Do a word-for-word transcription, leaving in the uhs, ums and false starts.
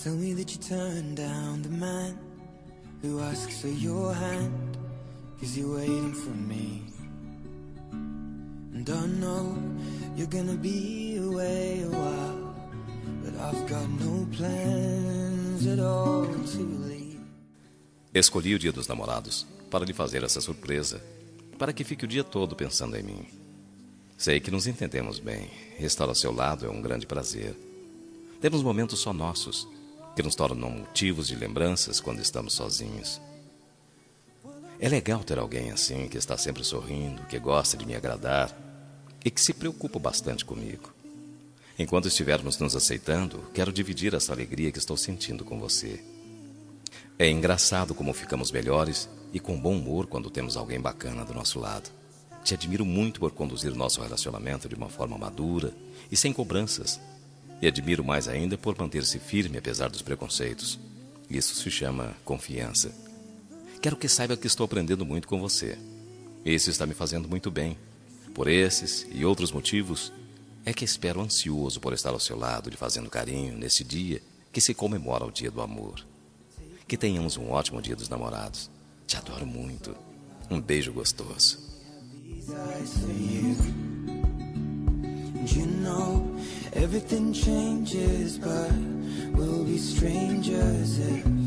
Tell me that you turned down the man who asks for your hand, 'cause you're waiting for me. And I know you're gonna be away a while, but I've got no plans at all to leave. Escolhi o Dia dos Namorados para lhe fazer essa surpresa, para que fique o dia todo pensando em mim. Sei que nos entendemos bem. Estar ao seu lado é um grande prazer. Temos momentos só nossos, que nos tornam motivos de lembranças quando estamos sozinhos. É legal ter alguém assim, que está sempre sorrindo, que gosta de me agradar e que se preocupa bastante comigo. Enquanto estivermos nos aceitando, quero dividir essa alegria que estou sentindo com você. É engraçado como ficamos melhores e com bom humor quando temos alguém bacana do nosso lado. Te admiro muito por conduzir nosso relacionamento de uma forma madura e sem cobranças. E admiro mais ainda por manter-se firme apesar dos preconceitos. Isso se chama confiança. Quero que saiba que estou aprendendo muito com você. Isso está me fazendo muito bem. Por esses e outros motivos, é que espero ansioso por estar ao seu lado, lhe fazendo carinho nesse dia que se comemora o Dia do Amor. Que tenhamos um ótimo Dia dos Namorados. Te adoro muito. Um beijo gostoso. You know, everything changes, but we'll be strangers if